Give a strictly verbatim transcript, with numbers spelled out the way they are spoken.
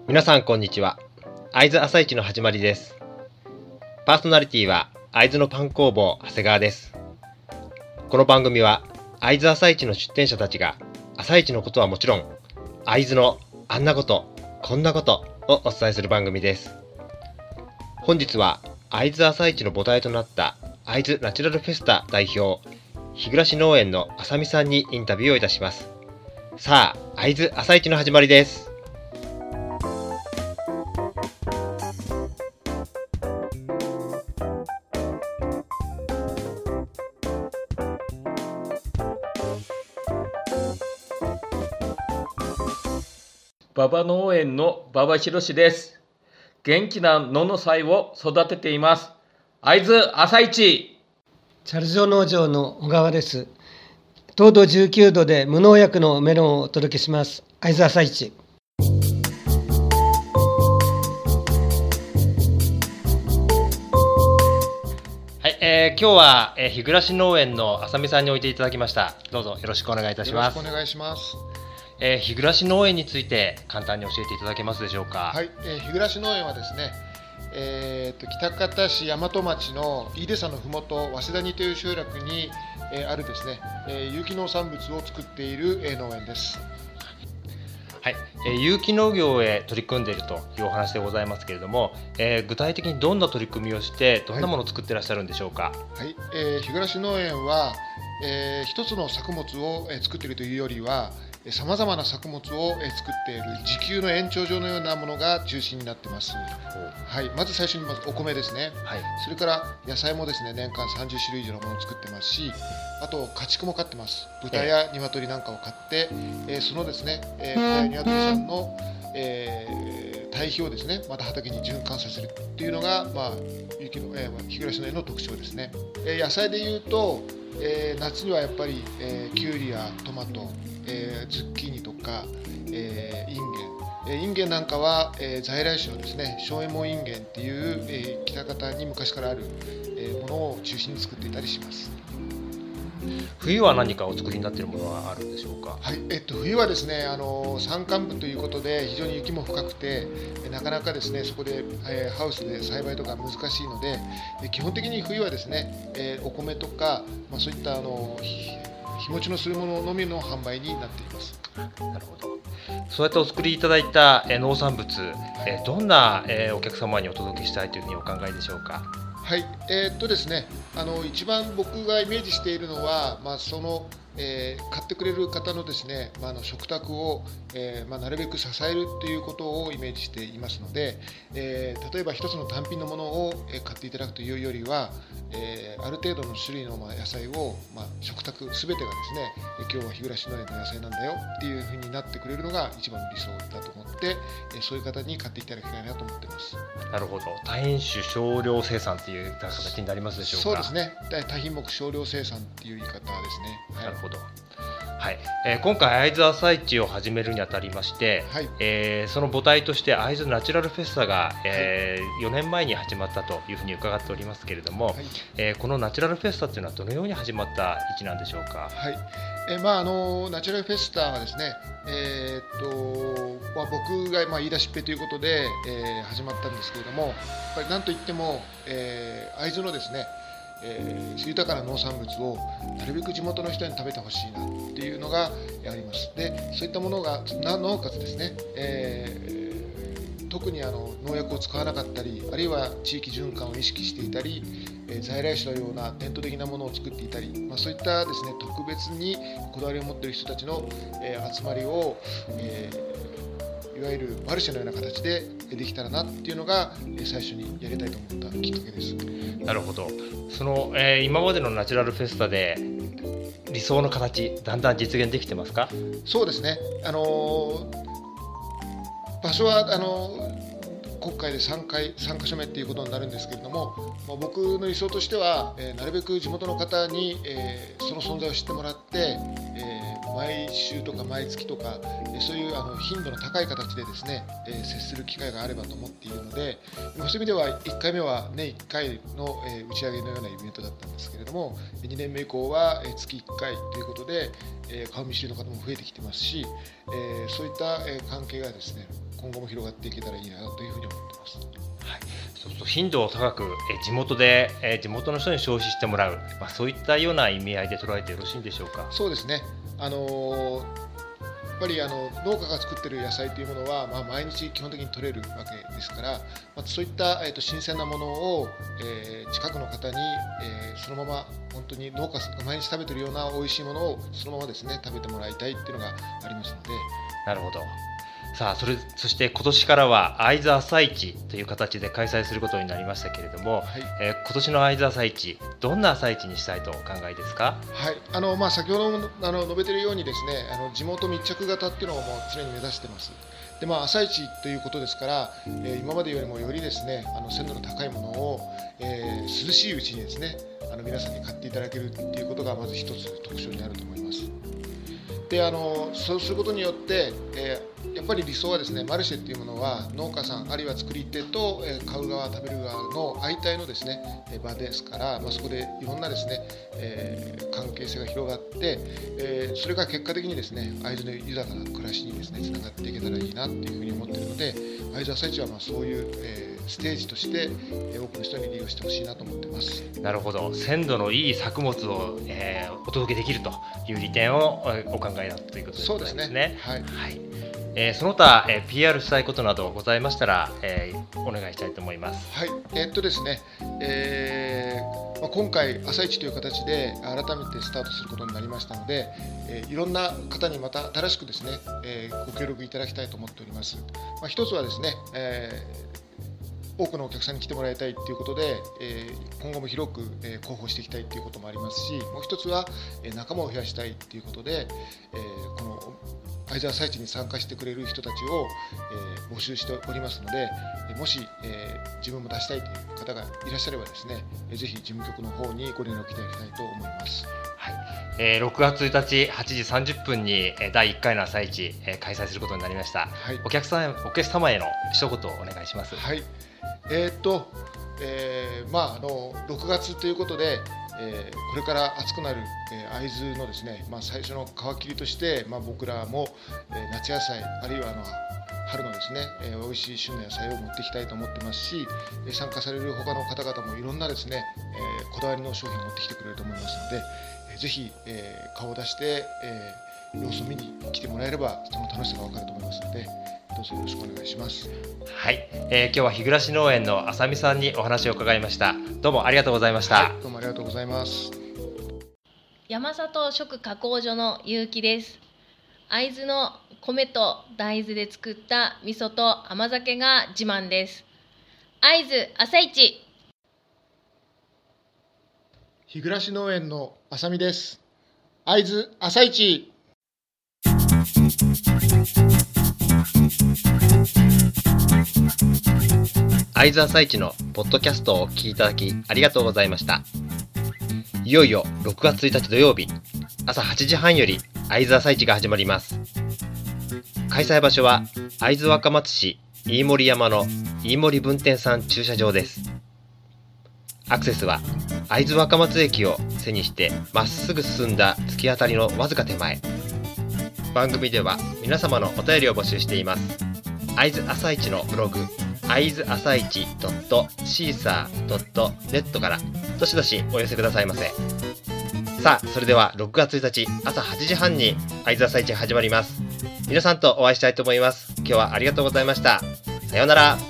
皆さんこんにちは。会津朝市の始まりです。パーソナリティは会津のパン工房長谷川です。この番組は会津朝市の出店者たちが朝市のことはもちろん、会津のあんなことこんなことをお伝えする番組です。本日は会津朝市の母体となった会津ナチュラルフェスタ代表日暮農園の浅見さんにインタビューをいたします。さあ、会津朝市の始まりです。 馬場農園の馬場博です。元気な野の菜を育てています。会津朝市。 チャルジョ農場の小川です。糖度じゅうきゅうどで無農薬のメロンをお届けします。会津朝市。 はい、えー、今日は、えー、日暮農園の浅見さんにおいていただきました。どうぞよろしくお願いいたします。 よろしくお願いします。 えー、日暮農園について簡単に教えていただけますでしょうか。 はい、えー、日暮農園はですね、えー、と喜多方市大和町の飯出山のふもと早稲田にという集落に、えー、あるですね、えー、有機農産物を作っている、えー、農園です。 はい、えー、有機農業へ取り組んでいるというお話でございますけれども、えー、具体的にどんな取り組みをしてどんなものを作っていらっしゃるんでしょうか。 はい、はい、えー、日暮農園は、えー、一つの作物を、えー、作っているというよりはさまざまな作物を作っている自給の延長上のようなものが中心になっています。はい、まず最初にまずお米ですね、はい、それから野菜もですね年間さんじゅっしゅるい以上のものを作ってますし、あと家畜も飼ってます。豚や鶏なんかを飼って、えー、そのですね、えー、豚や鶏さんの、えー、堆肥をですねまた畑に循環させるっていうのが、まあ、有機の、えー、日暮農園の特徴ですね。えー、野菜でいうと、えー、夏にはやっぱり、えー、きゅうりやトマト、えー、ズッキーニとか、えー、インゲン、えー、インゲンなんかは、えー、在来種のですね小右衛門インゲンっていう、えー、北方に昔からある、えー、ものを中心に作っていたりします。 冬は何かお作りになっているものはあるんでしょうか。 はい、えっと、冬はですねあの山間部ということで非常に雪も深くてなかなかですねそこで、えー、ハウスで栽培とか難しいので、えー、基本的に冬はですね、えー、お米とか、まあ、そういったあの日持ちのするもののみの販売になっています。 なるほど。そうやってお作りいただいた、えー、農産物、はい、えー、どんな、えー、お客様にお届けしたいというふうにお考えでしょうか。 はい、えー、っとですねあの一番僕がイメージしているのは、まあ、その、えー、買ってくれる方のですね、まあ、あの食卓を、えーまあ、なるべく支えるということをイメージしていますので、えー、例えば一つの単品のものを買っていただくというよりは、えー、ある程度の種類の野菜を、まあ、食卓全てがですね今日は日暮農園の野菜なんだよっていうふうになってくれるのが一番の理想だと思って、えー、そういう方に買っていただきたいなと思っています。 なるほど。多品種少量生産という形になりますでしょうか。 そうですね、多品目少量生産っていう言い方ですね。はい、 なるほど。はい、えー、今回会津朝市を始めるにあたりまして、はい、えー、その母体として会津ナチュラルフェスタが、えー、よねんまえに始まったというふうに伺っておりますけれども、はい、えー、このナチュラルフェスタというのはどのように始まった市なんでしょうか。 はい、えーまあ、あのナチュラルフェスタはですね、えー、っとまあ、僕が、まあ、言い出しっぺということで、えー、始まったんですけれども、やっぱりなんといっても、えー、会津のですねえー、豊かな農産物をなるべく地元の人に食べてほしいなっていうのがあります。でそういったものがなおかつですね、えー、特にあの農薬を使わなかったり、あるいは地域循環を意識していたり、えー、在来種のような伝統的なものを作っていたり、まあ、そういったですね特別にこだわりを持っている人たちの、えー、集まりを、えー、いわゆるマルシェのような形でできたらなっていうのが最初にやりたいと思ったきっかけです。 なるほど。その、えー、今までのナチュラルフェスタで理想の形だんだん実現できてますか。 そうですね、あのー、場所はあのー、国会でさんかいさんかしょめっていうことになるんですけれども、まあ、僕の理想としては、えー、なるべく地元の方に、えー、その存在を知ってもらって、えー毎週とか毎月とか、えそういうあの頻度の高い形でですね、えー接する機会があればと思っているので、そういう意味ではいっかいめは年いっかいの、えー打ち上げのようなイベントだったんですけれども、にねんめ以降は、えー月いっかいということで、えー顔見知りの方も増えてきてますし、えーそういった、えー関係がですね、今後も広がっていけたらいいなというふうに思っています。 はい、そうすると頻度を高くえ地元でえ地元の人に消費してもらう、まあ、そういったような意味合いで捉えてよろしいんでしょうか。 そうですね、あのーやっぱりあの農家が作っている野菜というものは、まあ、毎日基本的に取れるわけですから、まあ、そういった、えー、と新鮮なものを、えー近くの方に、えーそのまま本当に農家さんが毎日食べているような美味しいものをそのままですね食べてもらいたいっていうのがありますので。 なるほど。さあそれそして今年からは会津朝市という形で開催することになりましたけれども、 はいえー今年の会津朝市どんな朝市にしたいとお考えですか。 はい、あのまあ、先ほどもあの述べているようにですね、あの地元密着型っていうのをもう常に目指しています。で、まあ、朝市ということですから、えー今までよりもよりですね、あの鮮度の高いものを、えー涼しいうちにですね、あの皆さんに買っていただけるっていうことがまず一つ特徴になると思います。で、あのそうすることによって、えーやっぱり理想はですね、マルシェっていうものは農家さんあるいは作り手と、えー買う側食べる側の相対のですねえー場ですから、まあ、そこでいろんなですね、えー関係性が広がって、えーそれが結果的にですね会津の豊かな暮らしにですねつながっていけたらいいなっていうふうに思っているので、会津朝市はまあそういう、えーステージとして、えー多くの人に利用してほしいなと思ってます。 なるほど。鮮度のいい作物を、えーお届けできるという利点をえーお考えだということでございますね。 はい。 はいえーその他、えー ピーアール したいことなどございましたら、えーお願いしたいと思います。 はい、えーっとですね、えーまあ、今回朝市という形で改めてスタートすることになりましたので、えーいろんな方にまた新しくですね、えーご協力いただきたいと思っております。まあ、一つはですね、えー多くのお客さんに来てもらいたいということで、えー今後も広く、えー広報していきたいということもありますし、もう一つは、えー仲間を増やしたいということで、えーこの会津朝市に参加してくれる人たちを、えー募集しておりますので、えーもし、えー自分も出したいという方がいらっしゃればですね、えーぜひ事務局の方にご連絡いただきたいと思います。 はいえーろくがつついたちはちじさんじゅっぷんにえーだいいっかいの朝市、えー開催することになりました。 はいお客さんお客様への一言をお願いします。 はいえーっと、えーまあ、あのろくがつということで、えーこれから暑くなる、えー会津のですね、まあ、最初の皮切りとして、まあ、僕らも、えー夏野菜あるいはあの春のですね、えー美味しい旬の野菜を持っていきたいと思ってますし、えー参加される他の方々もいろんなですね、えーこだわりの商品を持ってきてくれると思いますので、えーぜひ、えー顔を出して、えー様子を見に来てもらえればその楽しさが分かると思いますので、どうぞよろしくお願いします。 はい、えー今日は日暮農園の浅見さんにお話を伺いました。どうもありがとうございました。 はい、どうもありがとうございます。 山里食加工所の結城です。会津の米と大豆で作った味噌と甘酒が自慢です。会津朝市。 日暮農園の浅見です。会津朝市。 会津朝市のポッドキャストをお聞きいただきありがとうございました。いよいよろくがつついたち土曜日朝はちじはんより会津朝市が始まります。開催場所は会津若松市飯盛山の飯盛分店さん駐車場です。アクセスは会津若松駅を背にしてまっすぐ進んだ突き当たりのわずか手前。番組では皆様のお便りを募集しています。会津朝市のブログ会津朝市 シーサー ネット からどしどしお寄せくださいませ。さあそれではろくがつついたち朝はちじはんに会津朝市が始まります。皆さんとお会いしたいと思います。今日はありがとうございました。さようなら。